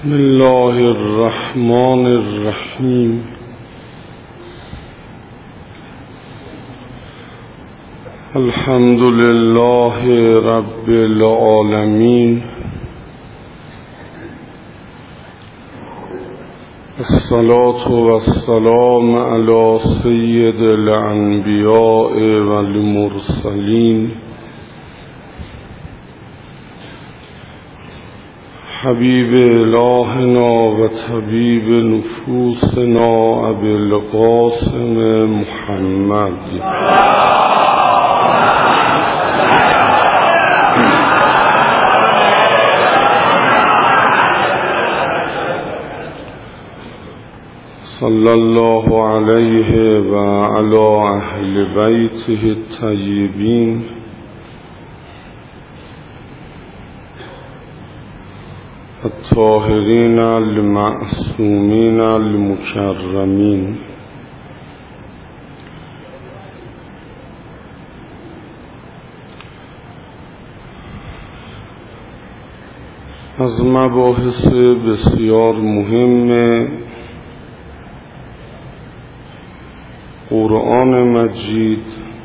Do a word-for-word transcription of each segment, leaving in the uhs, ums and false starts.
بسم الله الرحمن الرحیم. الحمد لله رب العالمین. الصلاة والسلام علی سید الانبیاء والمرسلین حبیب الهنا و طبیب نفوسنا ابی القاسم محمد صلی الله علیه و علی اهل بیته الطیبین الطاهرین المعصومین المکرمین. از مباحث بسیار مهم قرآن مجید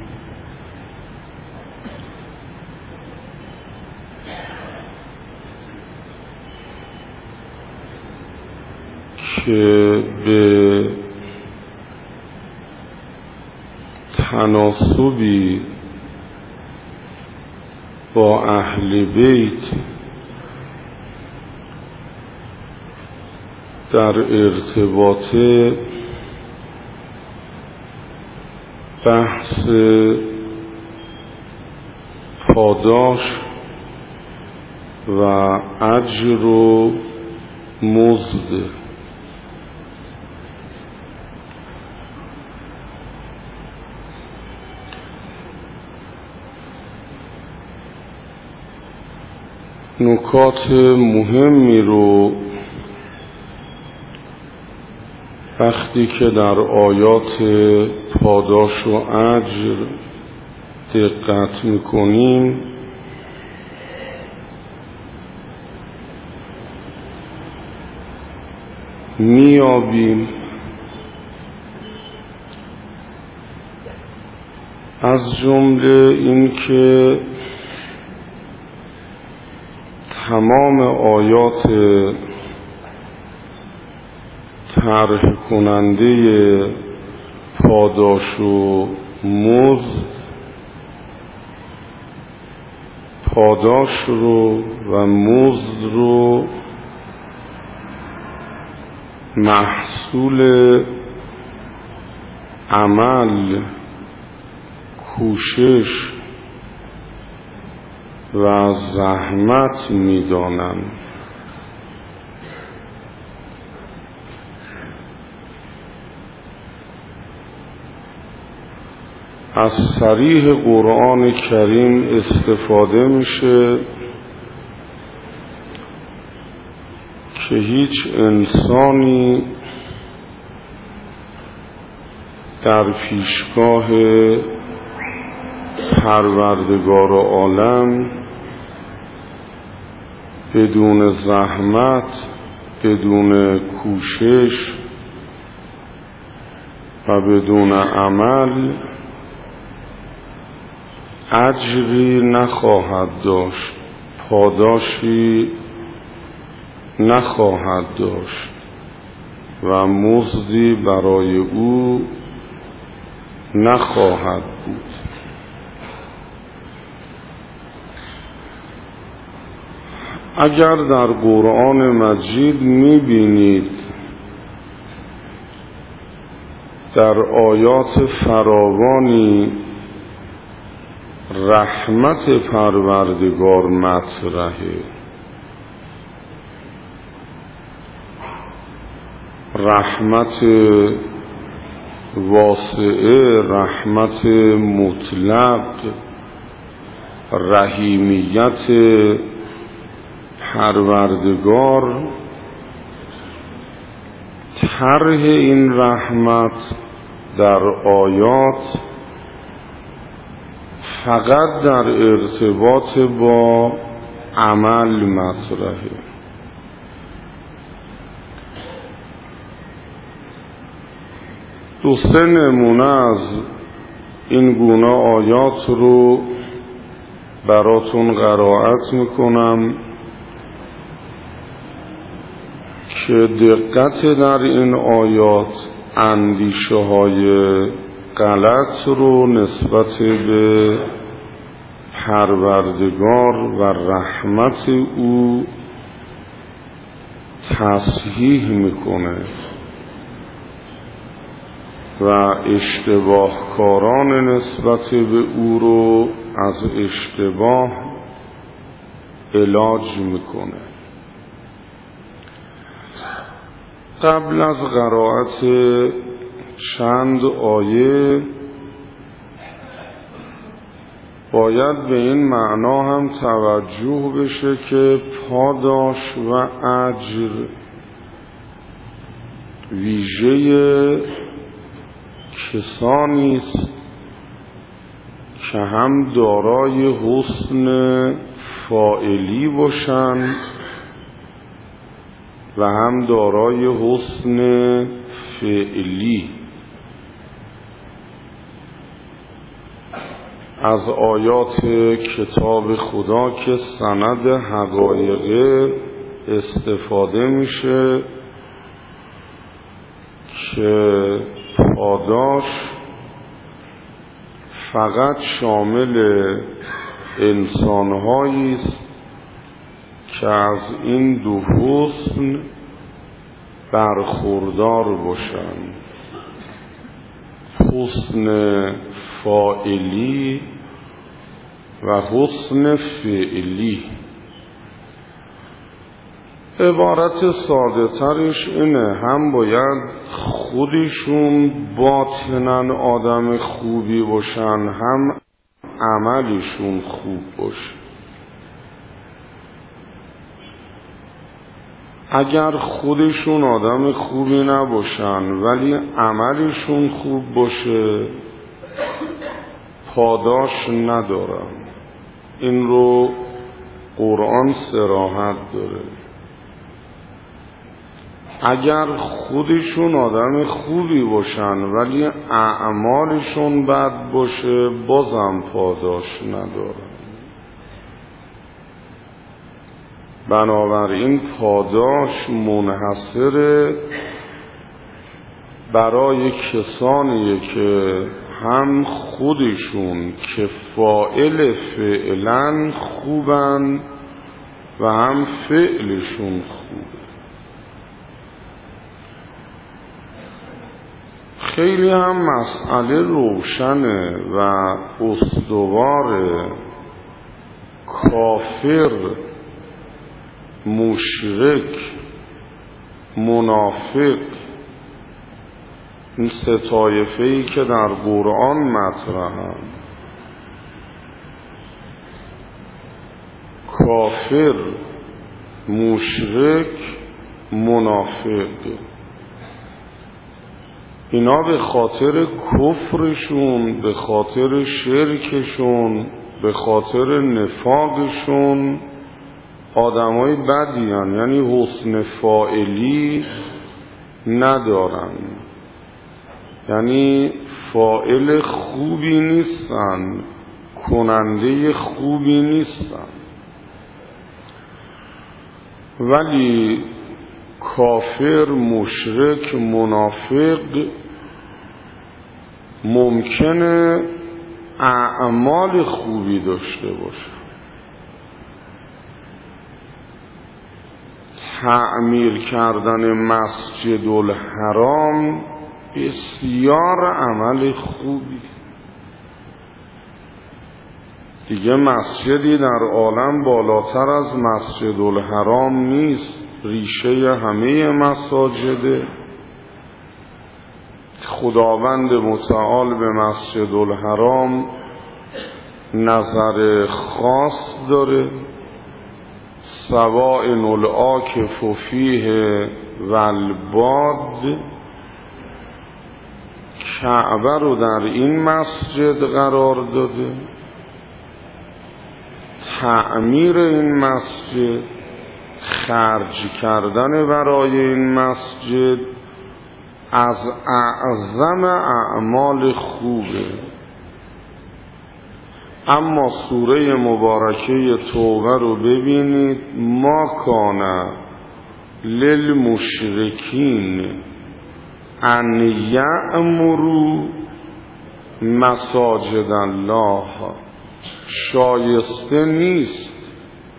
که به تناسبی با اهل بیت در ارتباط بحث پاداش و اجر و مزد نکات مهمی رو وقتی که در آیات پاداش و اجر دقت میکنیم میابیم از جمله این که تمام آیات طرح کننده پاداش و مزد پاداش رو و مزد رو محصول عمل، کوشش و زحمت می‌دانند. از صریح قرآن کریم استفاده میشه که هیچ انسانی در پیشگاه پروردگار عالم بدون زحمت، بدون کوشش و بدون عمل اجری نخواهد داشت، پاداشی نخواهد داشت و مزدی برای او نخواهد بود. اگر در قرآن مجید می‌بینید در آیات فراوانی رحمت پروردگار مطرحه، رحمت واسعه، رحمت مطلق، رحیمیت پروردگار، طرح این رحمت در آیات فقط در ارتباط با عمل مطرحه. دو سه نمونه از این گونه آیات رو براتون قرائت میکنم که دقت در این آیات اندیشه های غلط رو نسبت به پروردگار و رحمت او تصحیح میکنه و اشتباه کاران نسبت به او رو از اشتباه علاج میکنه. قبل از قرائت چند آیه باید به این معنا هم توجه بشه که پاداش و اجر ویژه کسانی است که هم دارای حسن فاعلی باشند و هم دارای حسن فعلی. از آیات کتاب خدا که سند حقایق استفاده میشه که پاداش فقط شامل انسان‌هایی است که از این دو حسن برخوردار باشند، حسن فاعلی و حسن فعلی. عبارت ساده ترش اینه، هم باید خودشون باطناً آدم خوبی باشن، هم عملشون خوب باشه. اگر خودشون آدم خوبی نباشن ولی عملشون خوب باشه پاداش ندارن. این رو قرآن صراحت داره. اگر خودشون آدم خوبی باشن ولی اعمالشون بد باشه بازم پاداش ندارن. بنابراین پاداش منحصر برای کسانیه که هم خودشون که فاعل فعلن خوبن و هم فعلشون خوبه. خیلی هم مسئله روشنه و استواره. کافر، مشرک، منافق، این سه طایفه‌ای که در قرآن مطرحن، کافر، مشرک، منافق، اینا به خاطر کفرشون، به خاطر شرکشون، به خاطر نفاقشون آدمای بدی هن، یعنی حسن فاعلی ندارن، یعنی فاعل خوبی نیستن، کننده خوبی نیستن. ولی کافر، مشرک، منافق ممکنه اعمال خوبی داشته باشه. تعمیر کردن مسجد الحرام بسیار عمل خوبی. دیگه مسجدی در عالم بالاتر از مسجد الحرام نیست. ریشه همه مساجده. خداوند متعال به مسجد الحرام نظر خاص داره. سواء العاکف فیه و الباد، کعبه رو در این مسجد قرار داده. تعمیر این مسجد، خرج کردن برای این مسجد از اعظم اعمال خوبه. اما سوره مبارکه توبه رو ببینید، ما کان للمشرکین ان یأمروا مساجد الله، شایسته نیست،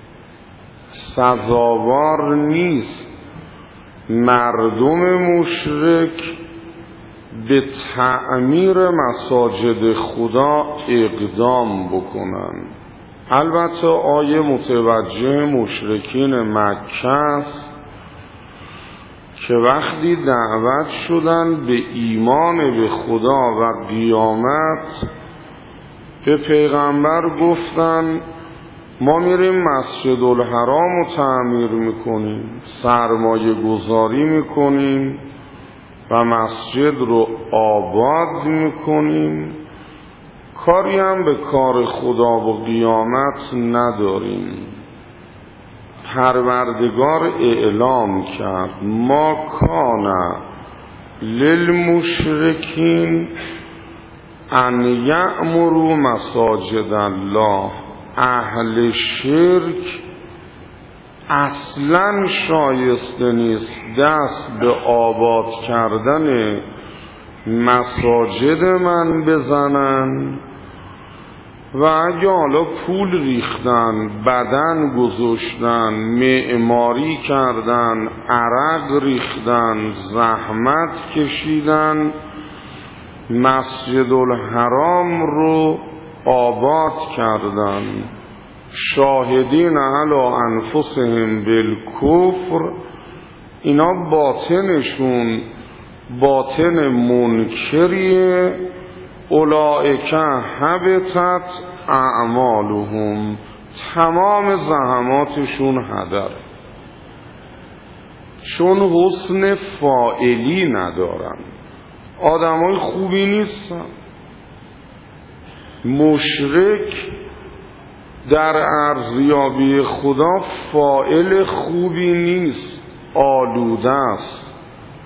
سزاوار نیست مردم مشرک به تعمیر مساجد خدا اقدام بکنن. البته آیه متوجه مشرکین مکه است که وقتی دعوت شدن به ایمان به خدا و قیامت، به پیغمبر گفتن ما میریم مسجد الحرام رو تعمیر میکنیم، سرمایه گذاری میکنیم و مسجد رو آباد میکنیم، کاری هم به کار خدا و قیامت نداریم. پروردگار اعلام کرد ما کان للمشرکین ان یأمروا مساجد الله، اهل شرک اصلا شایسته نیست دست به آباد کردن مساجد من بزنن و اگه حالا پول ریختن، بدن گذاشتن، معماری کردن، عرق ریختن، زحمت کشیدن، مسجد الحرام رو آباد کردن، شاهدین علی انفسهم بالکفر، اینا باطنشون باطن منکریه، اولئک حبطت اعمالهم، تمام زحماتشون هدر، چون حسن فاعلی ندارن، آدمای خوبی نیستن. مشرک در ارزیابی خدا فاعل خوبی نیست، آلوده است.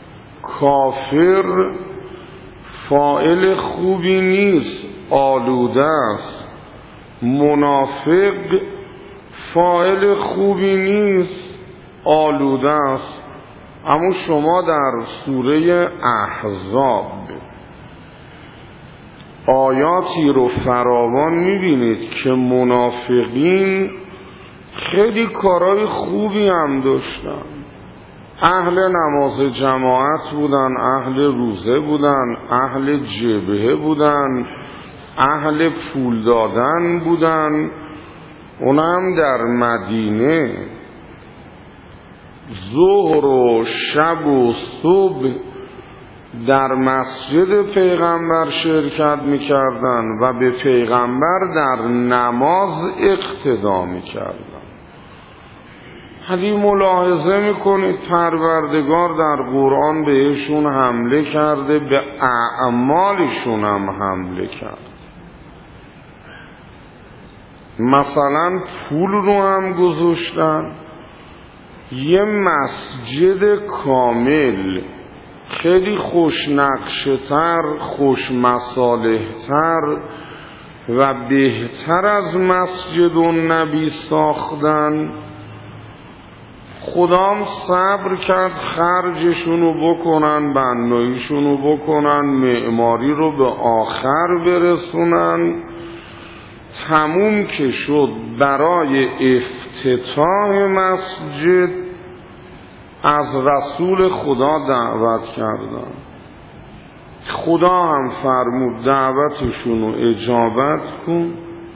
کافر فاعل خوبی نیست، آلوده است. منافق فاعل خوبی نیست، آلوده است. اما شما در سوره احزاب آیاتی رو فراوان میبینید که منافقین خیلی کارهای خوبی هم داشتن، اهل نماز جماعت بودن، اهل روزه بودن، اهل جبهه بودن، اهل پول دادن بودن، اونم در مدینه ظهر و شب و صبح در مسجد پیغمبر شرکت میکردن و به پیغمبر در نماز اقتدا میکردن. حالی ملاحظه میکنید پروردگار در قرآن بهشون حمله کرده، به اعمالشون هم حمله کرد. مثلا پول رو هم گذاشتن، یه مسجد کامل خیلی خوش نقشتر، خوش مصالحتر و بهتر از مسجد النبی ساختن. خدام صبر کرد خرجشونو بکنن، بناییشونو بکنن، معماری رو به آخر برسونن. تموم که شد، برای افتتاح مسجد از رسول خدا دعوت کردن. خدا هم فرمود دعوتشون رو اجابت کن،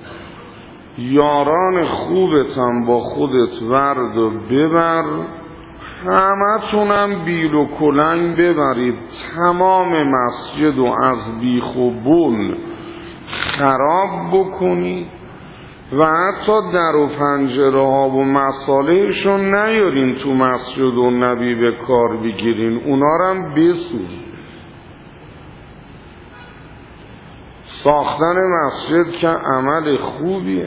یاران خوبتم با خودت ورد و ببر، همه تونم بیل و کلنگ ببرید، تمام مسجد و از بیخ و بن خراب بکنید و حتی در و پنجره ها و مصالحشون نیارین تو مسجد و نبی به کار بگیرین، اونا رو هم بسوز. ساختن مسجد که عمل خوبیه،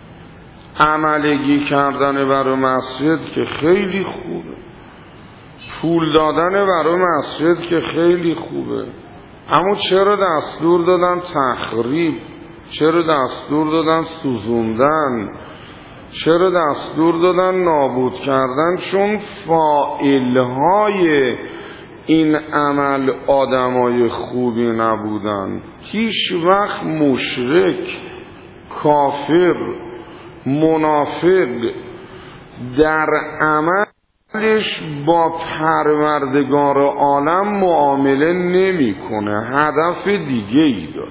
عملگی کردن برای مسجد که خیلی خوبه. پول دادن برای مسجد که خیلی خوبه، اما چرا دستور دادن تخریب؟ چرا دستور دادن سوزوندن؟ چرا دستور دادن نابود کردن؟ چون فاعلهای این عمل آدمای خوبی نبودن. هیچ وقت مشرک، کافر، منافق در عملش با پروردگار عالم معامله نمیکنه، هدف دیگه ای داره.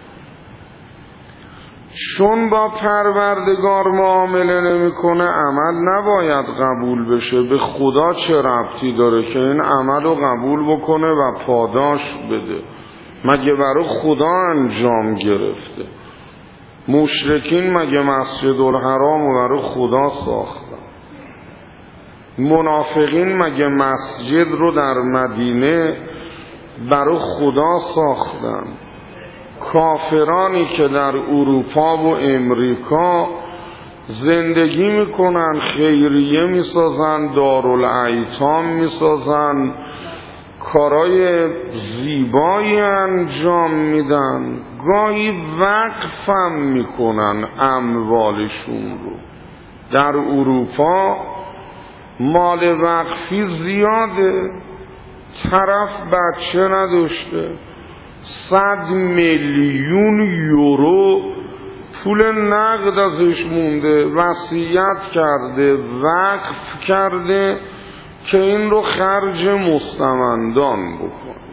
چون با پروردگار معامله نمیکنه عمل نباید قبول بشه. به خدا چه ربطی داره که این عمل رو قبول بکنه و پاداش بده؟ مگه برای خدا انجام گرفته؟ مشرکین مگه مسجد الحرام رو برای خدا ساختن؟ منافقین مگه مسجد رو در مدینه برای خدا ساختن؟ کافرانی که در اروپا و امریکا زندگی میکنن، خیریه میسازن، دارالایتام میسازن، کارای زیبایی انجام میدن، گاهی وقفم میکنن اموالشون رو. در اروپا مال وقفی زیاده، طرف بچه نداشته، صد میلیون یورو پول نقد ازش مونده، وصیت کرده، وقف کرده که این رو خرج مستمندان بکنه.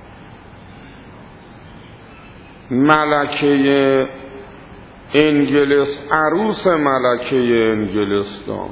ملکه انگلس، عروس ملکه انگلستان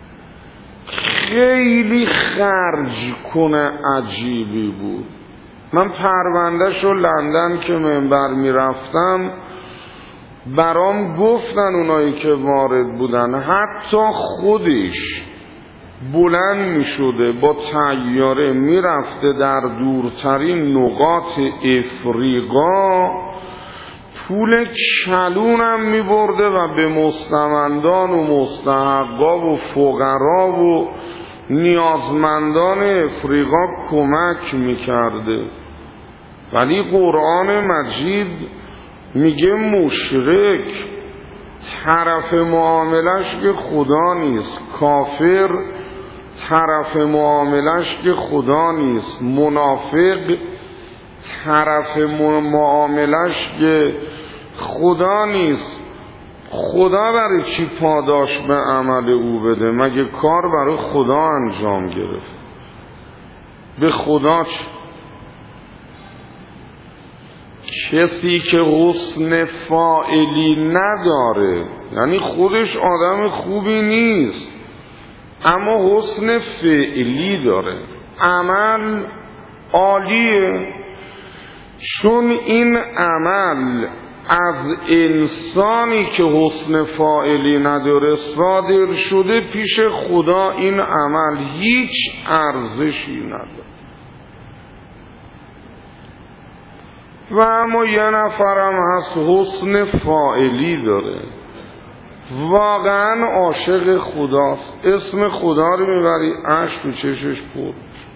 خیلی خرج کنه عجیبی بود. من پروندهش رو لندن که منبر میرفتم برام گفتن اونایی که وارد بودن، حتی خودش بلند می شده با طیاره می رفته در دورترین نقاط افریقا، پول کلونم می برده و به مستمندان و مستحقا و فقرا و نیازمندان افریقا کمک می کرده. ولی قرآن مجید میگه مشرک طرف معاملش که خدا نیست، کافر طرف معاملش که خدا نیست، منافق طرف معاملش که خدا نیست. خدا برای چی پاداش به عمل او بده؟ مگه کار برای خدا انجام گرفت؟ به خدا چی؟ کسی که حسن فاعلی نداره، یعنی خودش آدم خوبی نیست اما حسن فعلی داره، عمل عالیه، چون این عمل از انسانی که حسن فاعلی نداره صادر شده پیش خدا، این عمل هیچ ارزشی نداره. و اما یه نفرم هست حسن فاعلی داره، واقعا عاشق خداست، اسم خدا رو میبری اشک تو چشش پر،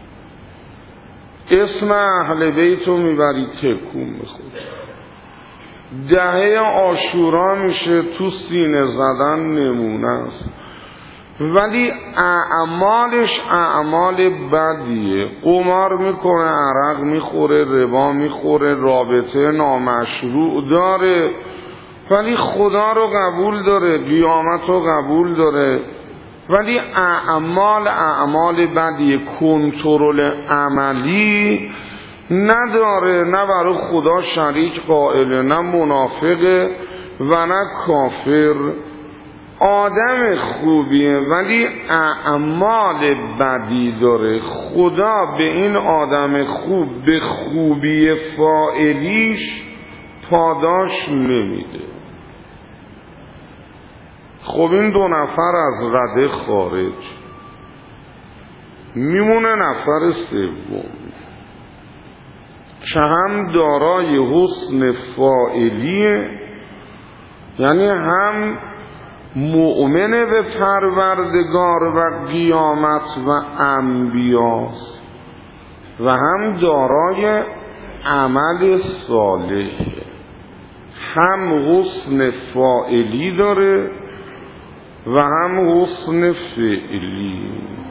اسم اهل بیت رو میبری تکون میخوری، دهه عاشورا میشه تو سینه زدن نمونه است، ولی اعمالش اعمال بدیه. قمار میکنه، عرق میخوره، ربا میخوره، رابطه نامشروع داره، ولی خدا رو قبول داره، قیامت رو قبول داره، ولی اعمال اعمال بدیه، کنترل عملی نداره، نه برای خدا شریک قائله، نه منافقه و نه کافر. آدم خوبیه ولی اعمال بدی داره. خدا به این آدم خوب به خوبی فاعلیش پاداش نمیده. خب این دو نفر از رده خارج، میمونه نفر سوم که هم دارای حسن فاعلیه، یعنی هم مؤمن به پروردگار و قیامت و انبیاست و هم دارای عمل صالح، هم حسن فاعلی داره و هم حسن فعلی.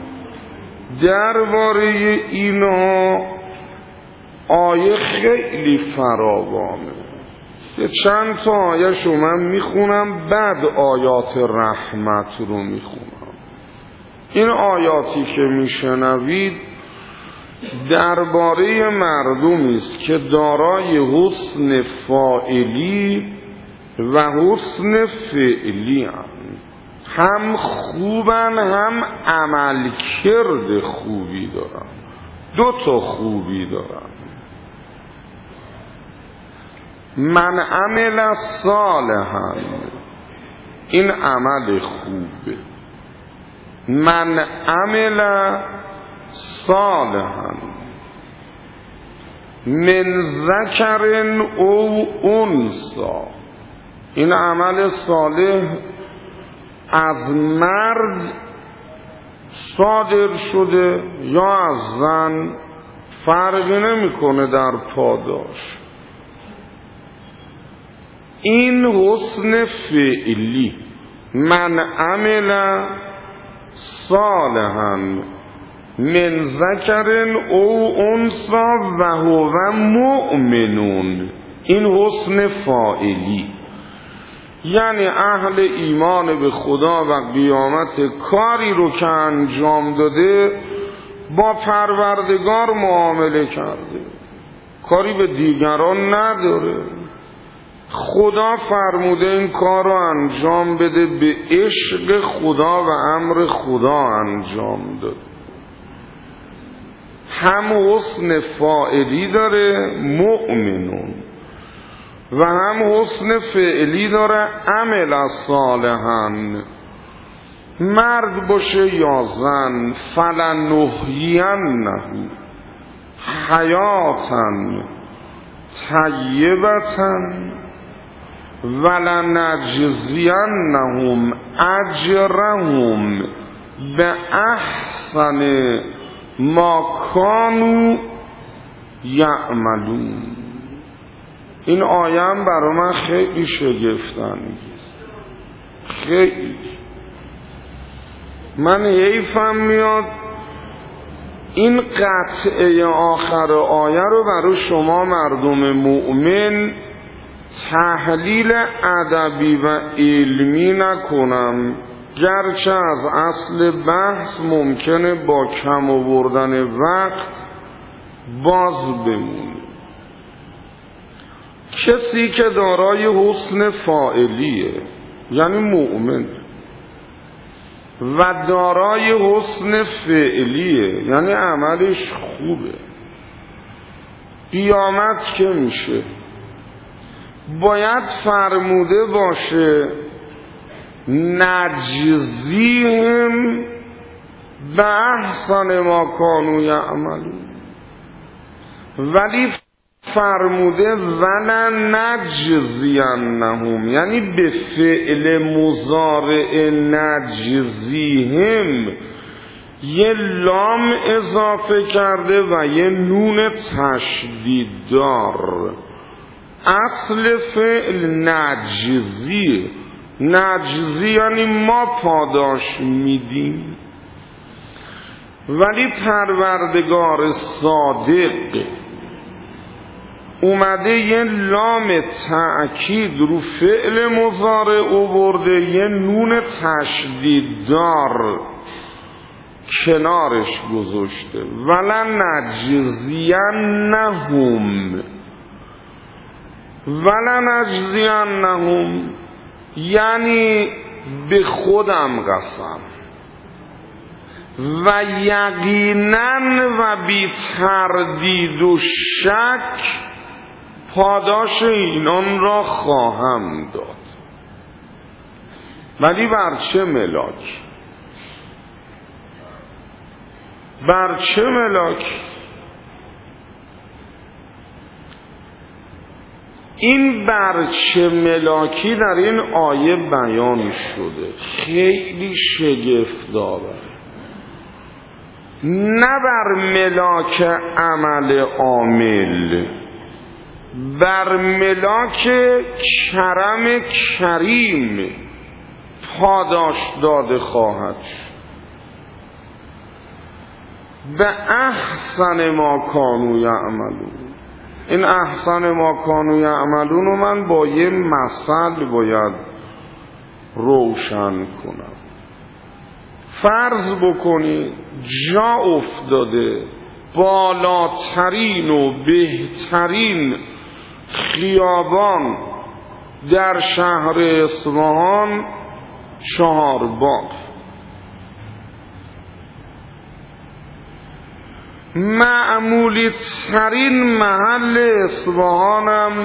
درباره اینا آیه خیلی فراوانه که چند تا آیه شو من میخونم، بعد آیات رحمت رو میخونم. این آیاتی که میشنوید درباره مردمی است که دارای حسن فاعلی و حسن فعلی هم هم خوبن هم عملکرد خوبی دارن، دو تا خوبی دارن. من عمل صالحا، این عمل خوبه. من عمل صالحا من ذکر او انثی، این عمل صالح از مرد صادر شده یا از زن، فرقی نمیکنه در پاداش. این حسن فعلی. من عمل صالحا من ذکر او انثی و هو مؤمنون، این حسن فاعلی. یعنی اهل ایمان به خدا و قیامت کاری رو که انجام داده با پروردگار معامله کرده، کاری به دیگران نداره. خدا فرموده این کار رو انجام بده، به عشق خدا و امر خدا انجام داده. هم حسن فاعلی داره مؤمنون و هم حسن فعلی داره عمل صالحا، مرد باشه یا زن. فلنحیینه حیاتا طیبة ولنجزینهم اجرهم به احسن ما کانوا یعملون. این آیه هم برای من خیلی شگفت‌انگیز، خیلی. من حیفم میاد این قطعه آخر آیه رو برای شما مردم مؤمن تحلیل ادبی و علمی نکنم، گرچه از اصل بحث ممکنه با کم آوردن وقت باز بمونه. کسی که دارای حسن فاعلیه یعنی مؤمن و دارای حسن فعلیه یعنی عملش خوبه، قیامت که میشه باید فرموده باشه نجزیهم به احسن ما کانوا یعملون، ولی فرموده ولن نجزینهم یعنی به فعل مضارع نجزیهم یه لام اضافه کرده و یه نون تشدید دار. اصل فعل نجزیه، نجزی یعنی ما پاداش میدیم، ولی پروردگار صادق اومده یه لام تأکید رو فعل مضارع آورده، یه نون تشدید دار کنارش گذاشته. ولن نجزینهم، ولن نجزینهم یعنی به خودم قسم و یقینا و بی تردید و شک پاداش اینان را خواهم داد. ولی بر چه ملاک؟ بر چه ملاک؟ این برچه ملاکی در این آیه بیان شده، خیلی شگفت‌آور. نه بر ملاک عمل عامل، بر ملاک کرم کریم پاداش داده خواهد شد. به احسن ما کانوا یعملون. این احسن ما کانوا یعملون رو من با یه مثل باید روشن کنم. فرض بکنید جا افتاده بالاترین و بهترین خیابان در شهر اصفهان چهارباغ، معمولی ترین محل اصفهانم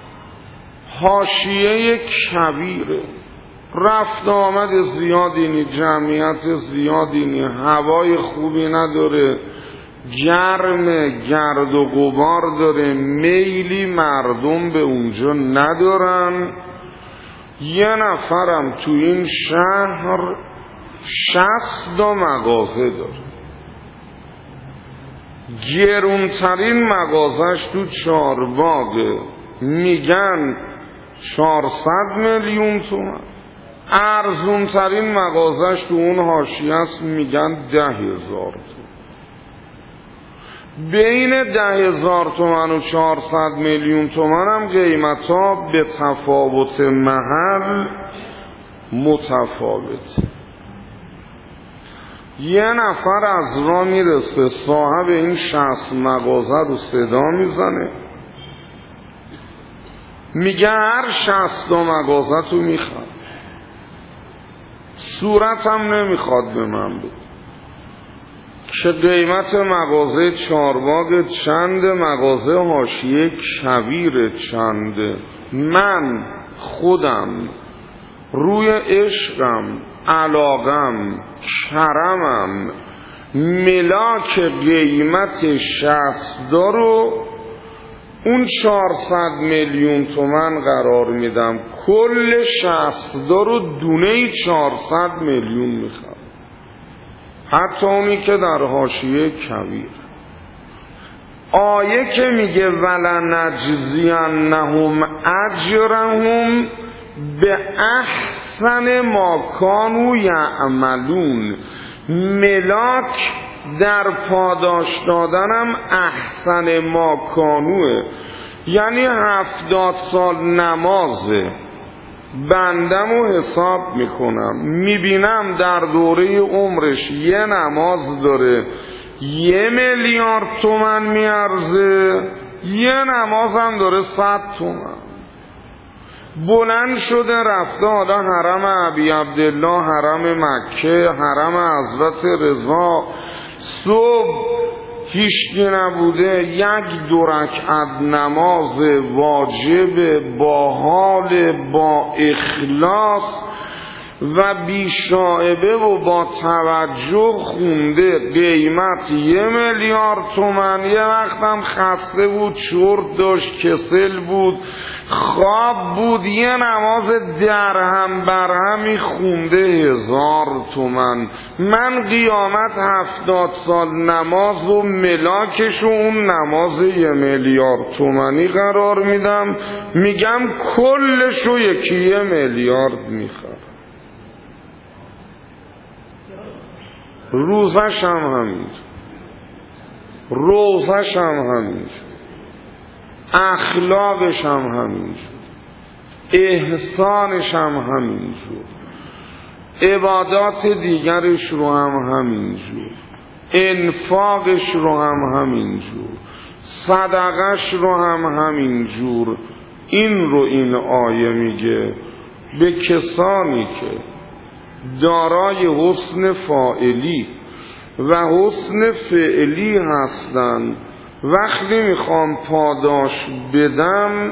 حاشیه کبیره، رفت آمد زیادی نی، جمعیت زیادی نی، هوای خوبی نداره، گرم، گرد و غبار داره، میلی مردم به اونجا ندارن. یه نفرم تو این شهر شصت تا مغازه داره، گرونترین مغازش تو چهارباغه، میگن چهارصد میلیون تومان. ارزونترین مغازش تو اون حاشیه است، میگن ده هزار تومان. بین ده هزار تومان و چهارصد میلیون تومان هم قیمت ها به تفاوت محل متفاوت. یه نفر از راه میرسه، صاحب این شصت مغازه رو صدا میزنه، میگه هر شصت مغازه تو میخواد، صورت هم نمیخواد به من بده که قیمت مغازه چهارباغ چند، مغازه حاشیه کبیر چنده. من خودم روی عشقم، علاقم، کرمم ملاک قیمت شصت رو اون چهارصد میلیون تومن قرار میدم، کل شصت رو دونه چهارصد میلیون میخوام، حتی اونی که در حاشیه کبیر. آیه که میگه ولنجزینهم اجرهم به احسن ما کانوا یعملون، ملاک در پاداش دادنم احسن ما کانوه، یعنی هفتاد سال نمازه، بندم و حساب میکنم، میبینم در دوره عمرش یه نماز داره یه میلیارد تومن میارزه، یه نماز هم داره صد تومن. بلند شده رفته حالا حرم ابی عبدالله، حرم مکه، حرم حضرت رضا، صبح هیچکی نبوده، یک دو رکعت نماز واجب با حال، با اخلاص و بی شائبه و با توجه خونده، قیمت یه میلیارد تومن. یه وقتم خسته بود، چرت داشت، کسل بود، خواب بود، یه نماز درهم برهمی خونده هزار تومن. من قیامت هفتاد سال نماز و ملاکش و اون نماز یه میلیارد تومنی قرار میدم، میگم کلشو یکی یه میلیارد میخواد. روزش هم همینجور، روزش هم همینجور، اخلاقش هم همینجور، احسانش هم همینجور، عبادات دیگرش رو هم همینجور، انفاقش رو هم همینجور، صدقش رو هم همینجور. این رو این آیه میگه به کسانی که دارای حسن فاعلی و حسن فعلی هستند، وقتی میخوام پاداش بدم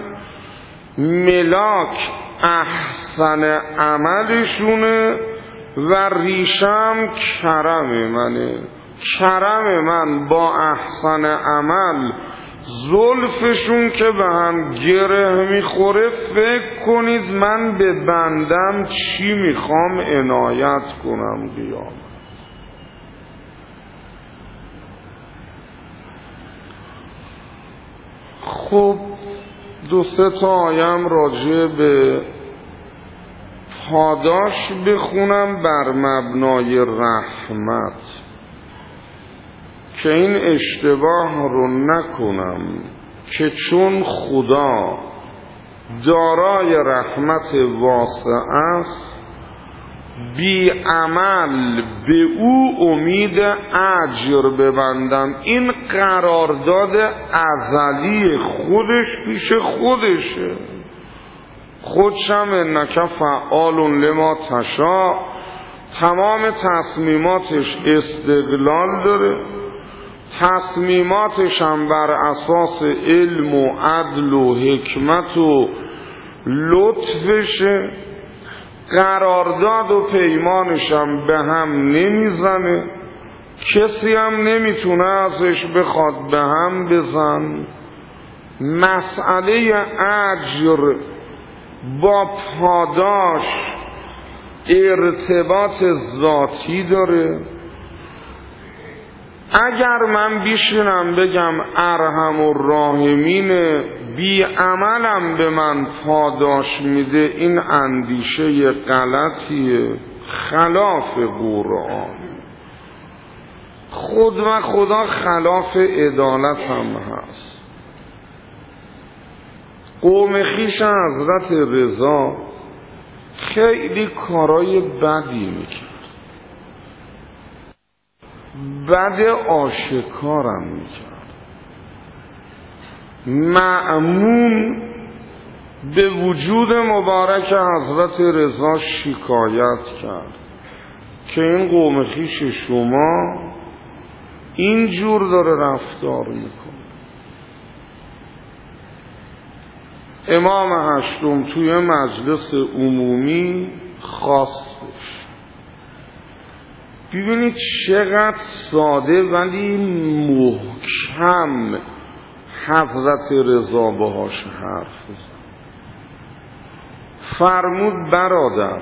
ملاک احسن عملشونه و ریشم کرم منه. کرم من با احسن عمل زلفشون که به هم گره میخوره فکر کنید من به بندم چی میخوام عنایت کنم قیامت. خب دو سه تا آیم راجع به پاداش بخونم بر مبنای رحمت که این اشتباه رو نکنم که چون خدا دارای رحمت واسع است بی عمل به او امید اجر ببندم. این قرارداد ازلی خودش پیش خودشه، خودشم انک فعال لما تشاء، تمام تصمیماتش استقلال داره، تصمیماتش هم بر اساس علم و عدل و حکمت و لطفشه، قرارداد و پیمانش هم به هم نمیزنه، کسی هم نمیتونه ازش بخواد به هم بزن. مسئله اجر با پاداش ارتباط ذاتی داره. اگر من بیشنم بگم ارحم الراحمین بی عملم به من پاداش میده، این اندیشه غلطیه، خلاف قرآن. خود و خدا خلاف عدالت هم هست. قوم خویش حضرت رضا خیلی کارای بدی میکرد، بد آشکارم میکرد. مأمون به وجود مبارک حضرت رضا شکایت کرد که این قوم خویش شما اینجور داره رفتار میکنه. امام هشتم توی مجلس عمومی خواستش. ببینید چقدر ساده ولی محکم حضرت رضا باهاش حرف زد. فرمود برادر،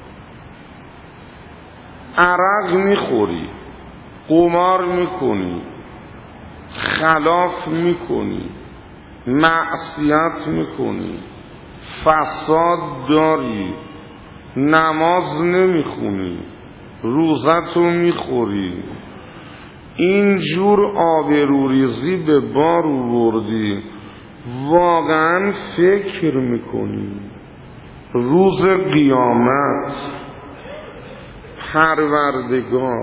عرق میخوری، قمار میکنی، خلاف میکنی، معصیت میکنی، فساد داری، نماز نمیخونی، روزتو میخوری، اینجور آبروریزی به بار آوردی، واقعا فکر میکنی روز قیامت پروردگار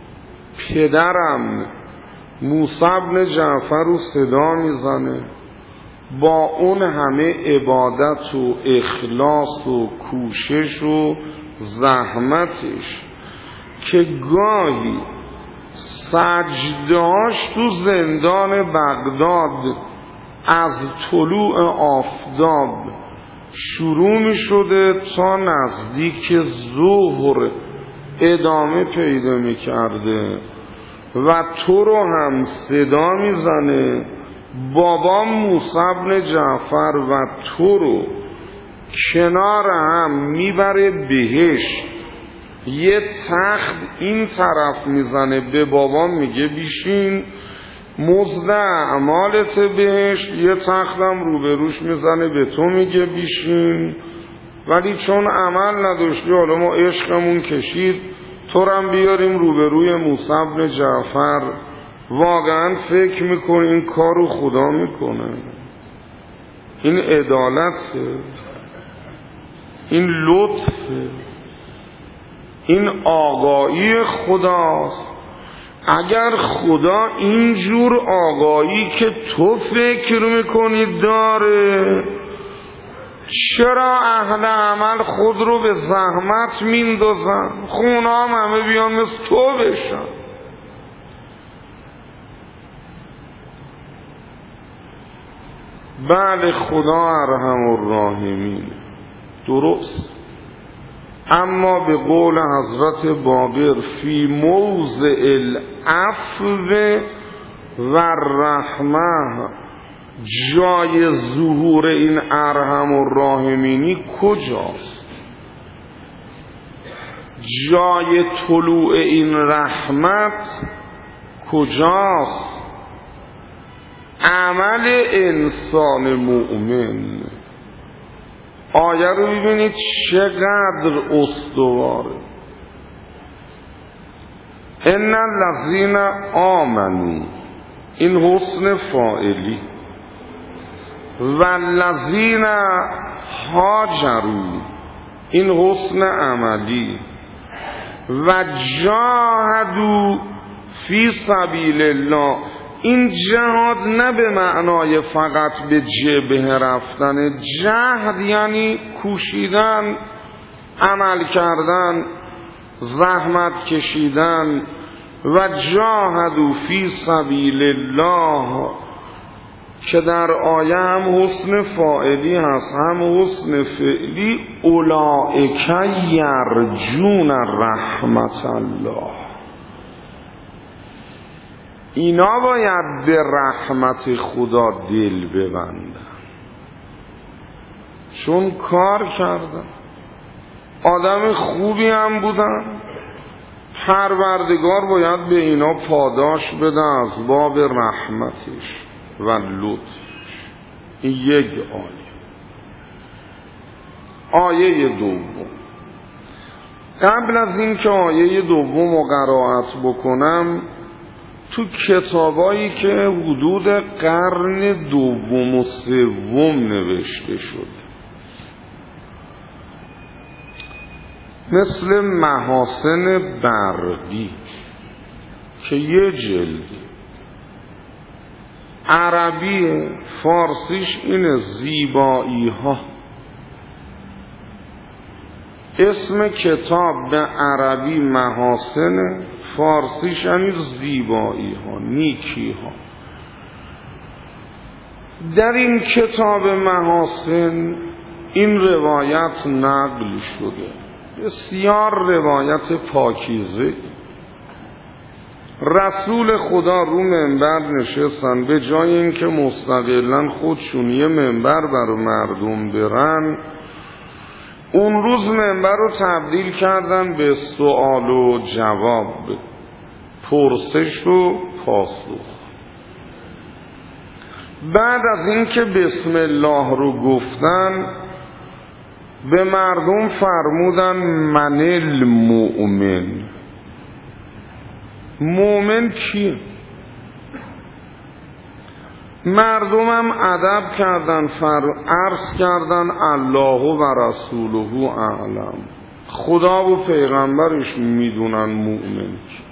پدرم موسی بن جعفر رو صدا میزنه با اون همه عبادت و اخلاص و کوشش و زحمتش که گاهی سجدهاش تو زندان بغداد از طلوع آفتاب شروع می شده تا نزدیک ظهر ادامه پیدا می کرده و تو رو هم صدا می زنه بابا موسی بن جعفر و تو رو کنار هم میبره بهشت. یه تخت این طرف میزنه به بابا میگه بیشین مزد اعمالت بهشت، یه تختم روبروش میزنه به تو میگه بیشین، ولی چون عمل نداشتی حالا ما عشقمون کشید تو رم بیاریم روبروی موسی بن جعفر. واقعا فکر میکنی این کارو خدا میکنه؟ این عدالته، این لطفه، این آگاهی خداست. اگر خدا اینجور آگاهی که تو فکر میکنی داره، چرا اهل عمل خود رو به زحمت میندازن؟ خونا هم همه بیان مثل تو بشن. بله خدا ارحم الراحمین، درست، اما به قول حضرت باقر فی موضع العفو و الرحمه جای ظهور این ارحم الراحمینی کجاست؟ جای طلوع این رحمت کجاست؟ عمل انسان مؤمن. آیه رو ببینید چقدر استواره. ان الذین آمنوا، این حسن فاعلی، والذین هاجروا، این حسن عملی، و جاهدوا فی سبیل الله، این جهاد نه به معنای فقط به جبهه رفتن. جهد یعنی کوشیدن، عمل کردن، زحمت کشیدن. و جاهدوا فی سبیل الله که در آیه هم حسن فاعلی هست هم حسن فعلی. اولئک یرجون رحمت الله، اینا باید به رحمت خدا دل ببندن، چون کار کردن، آدم خوبی هم بودن. پروردگار باید به اینا پاداش بده از باب رحمتش و لطفش. این یک آیه. آیه دوم، قبل از این که آیه دوم رو قرائت بکنم، تو کتابایی که حدود قرن دوم و سوم نوشته شد، مثل محاسن برقی که یه جلدی، عربی، فارسیش اینه زیبایی ها. اسم کتاب به عربی محاسن، فارسیش یعنی زیبایی ها، نیکی ها. در این کتاب محاسن این روایت نقل شده، بسیار روایت پاکیزه. رسول خدا رو منبر نشستن، به جای اینکه مستقلاً خودشون یه منبر برای مردم برن، اون روز منبر رو تبدیل کردن به سوال و جواب، پرسش و پاسخ. بعد از اینکه بسم الله رو گفتن، به مردم فرمودن من المؤمن. مؤمن کیه؟ مردم هم ادب کردن، فر عرض کردن الله و رسوله اعلم، خدا و پیغمبرش میدونن مؤمن کی.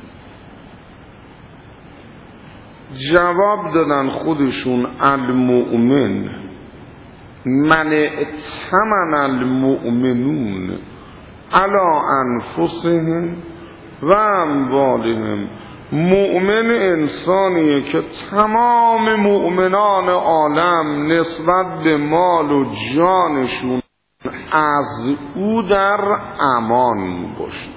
جواب دادن خودشون المؤمن من ائتمن المؤمنون علی انفسهم و اموالهم. مؤمن انسانیه که تمام مؤمنان عالم نسبت به مال و جانشون از او در امان باشه.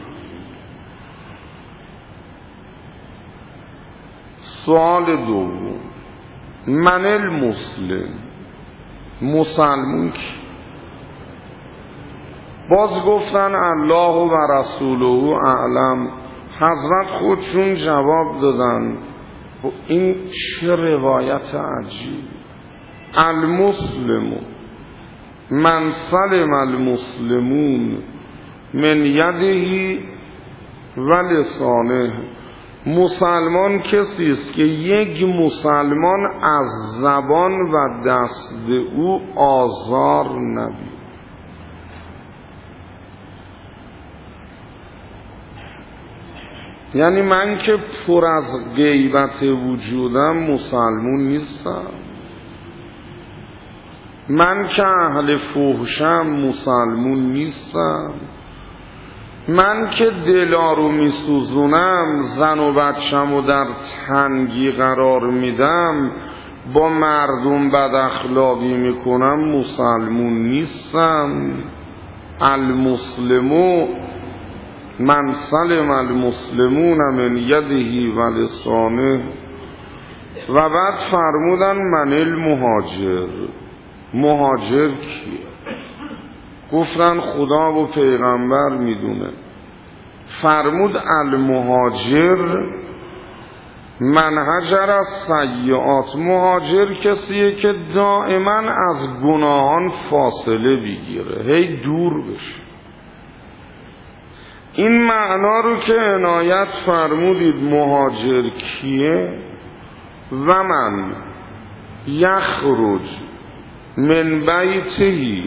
سوال دوم، من المسلم، مسلمون کی؟ باز گفتن الله و رسوله اعلم. حضرت خودشون جواب دادن. این چه روایت عجیب. المسلم من سلم المسلمون من یده و لسانه. مسلمان کسی است که یک مسلمان از زبان و دست او آزار نبید. یعنی من که پر از غیبت وجودم مسلمون نیستم، من که اهل فحشم مسلمون نیستم، من که دلارو میسوزونم، زن و بچم و در تنگی قرار میدم، با مردم بد اخلاقی میکنم مسلمون نیستم. المسلمو من سلم المسلمون من یده و لسانه. و بعد فرمودن من المهاجر، مهاجر کیه؟ گفتن خدا و پیغمبر میدونه. فرمود المهاجر من هجر از سیئات، مهاجر کسیه که دائما از گناهان فاصله بگیره، هی دور بشه. این معنا رو که عنایت فرمودید مهاجر کیه؟ و من یخرج من بیته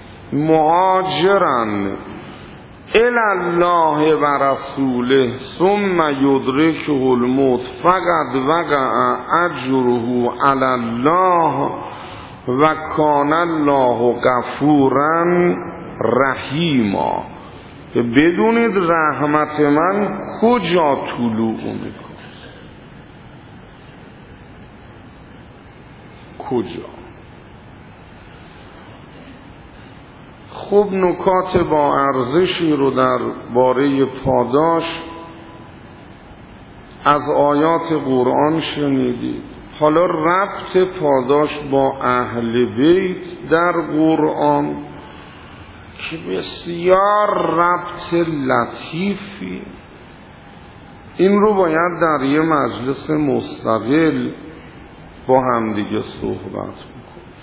مهاجرن الی الله و رسوله ثم یدرکه الموت فقد وقع اجره علی الله و کان الله غفورا رحیما. که بدونید رحمت من کجا طلوع میکنه، کجا. خب نکات با ارزشی رو در باره پاداش از آیات قرآن شنیدید. حالا ربط پاداش با اهل بیت در قرآن که بسیار ربط لطیفی، این رو باید در یه مجلس مستقل با هم دیگه صحبت کنیم.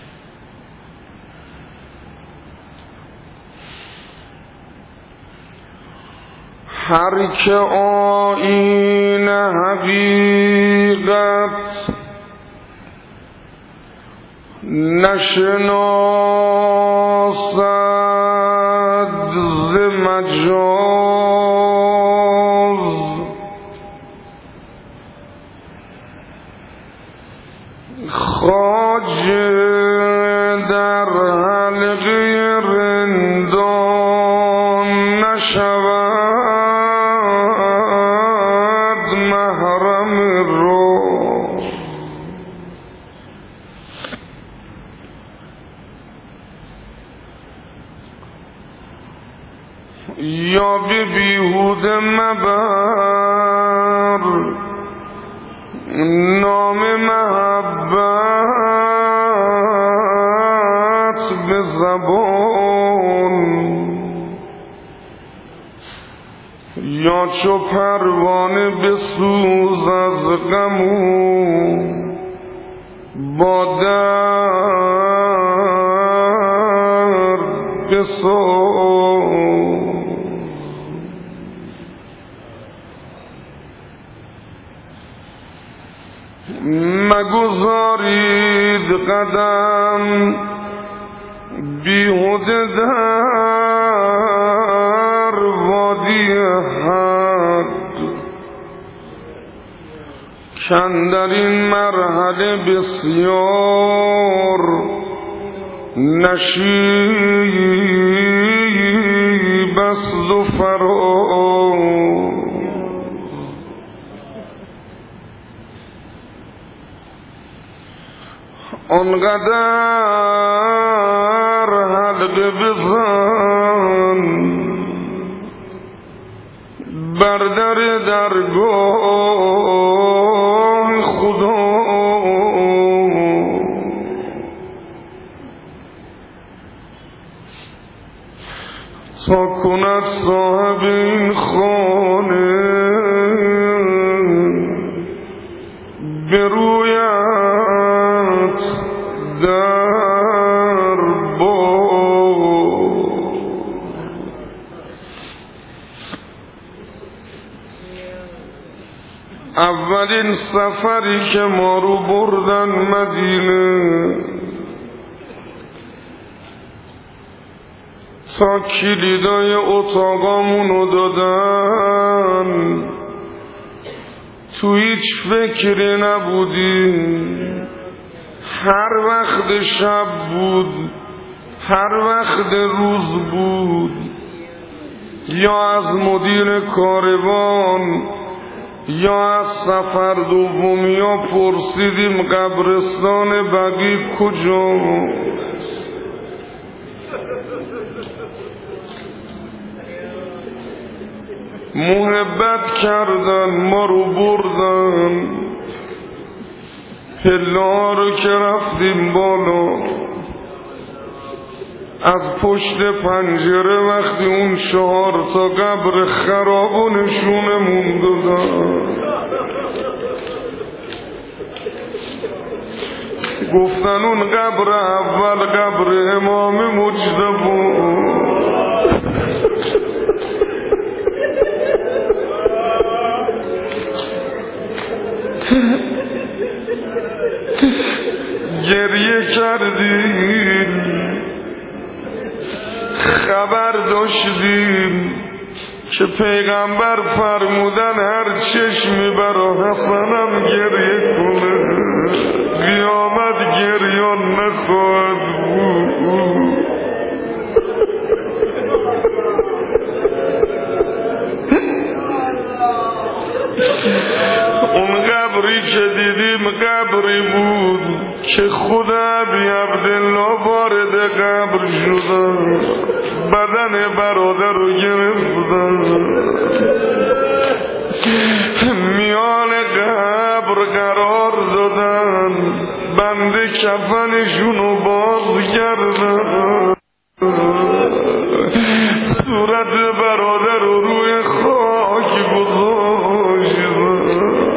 هر که آیین حقیقت نشناسد ز مجاز، خواجه در حلقه رندان نشود محرم رو. یا به بیهوده مبر نام محبت به زبان، یا چو پروانه بسوز از غمو با درد بساز. مگذارید قدم بیهوده در وادی حد، کاندر این مرحله بسیار نشیب است و فراز. آنقدر حلقه بزن بر در درگاه خدا، تا کند صاحب این خانه برویت در باد. اولین سفری که ما رو بردن مدینه، تا کلیدای اتاقامونو دادن تو هیچ فکری نبودی. هر وقت شب بود، هر وقت روز بود، یا از مدیر کاروان یا از سفر دومیا پرسیدیم قبرستان بقیع کجا. محبت کردن، ما رو بردن پله رو که رفتیم بالا، از پشت پنجره وقتی اون چهار تا قبر خراب و نشونمون دادن، گفتن اون قبر اول قبر امام مجتبی. گریه کردیم، خبر داشتیم که پیغمبر فرمودن هر چشمی برا حسنم گریه کنه قیامت گریان نخواهد بود. اون قبری که دیدیم قبری بود که خود ابی عبدالله وارد قبر شدن، بدن برادر رو گرفتن، میان قبر قرار دادن، بنده کفنشون رو باز کردن، صورت برادر رو روی خاک گذاشتن.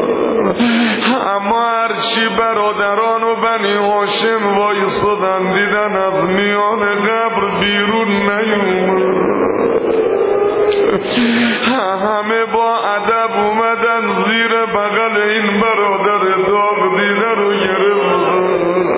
اما هرچی برادران و بنی هاشم وایسادن دیدن از میان قبر بیرون نیومد، همه با ادب اومدن زیر بغل این برادر داغ دیده رو گرفتن.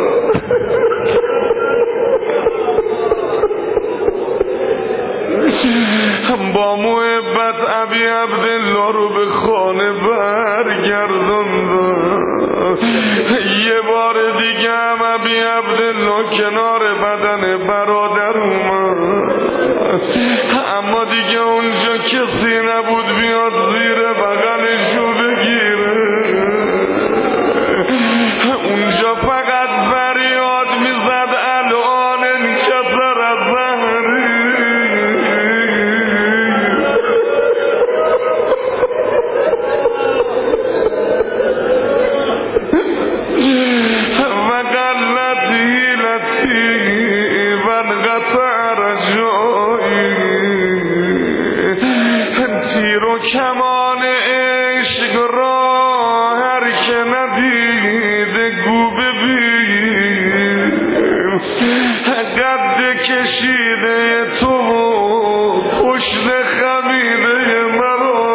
با محبت ابی عبدالله رو به خانه برگردوندن. یه بار دیگه هم ابی عبدالله کنار بدن برادر اومد، اما دیگه اونجا کسی نبود بیاد زیر بغلشو بگیره. اونجا فقط فریاد میزد الان انکسر از ظهری. وقلت حیلتی وانقطع رجایی، تیر و کمان عشق را هر که ندیده گو ببین، قد کشیده تو و پشت خمیده مرا.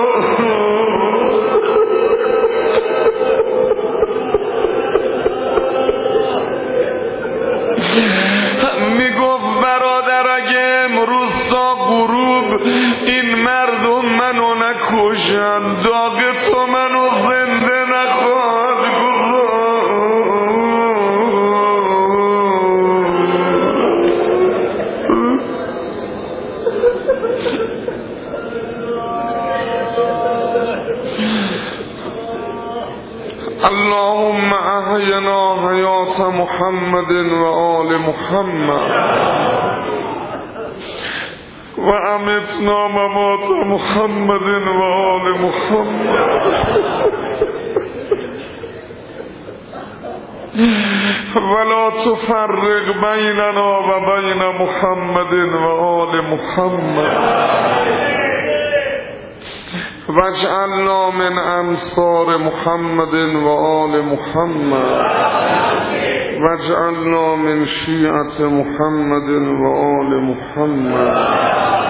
میگفت برادر اگه امروز تا غروب این مردم منو نکشن، داغ تو منو زنده نخواهد گذاشت. اللهم احینا حیات محمد و آل محمد و امتنا ممات محمد و آل محمد ولا تفرق بیننا و بین محمد و آل محمد واجعلنا من انصار محمد و آل محمد واجعلنا من شیعة محمد و آل محمد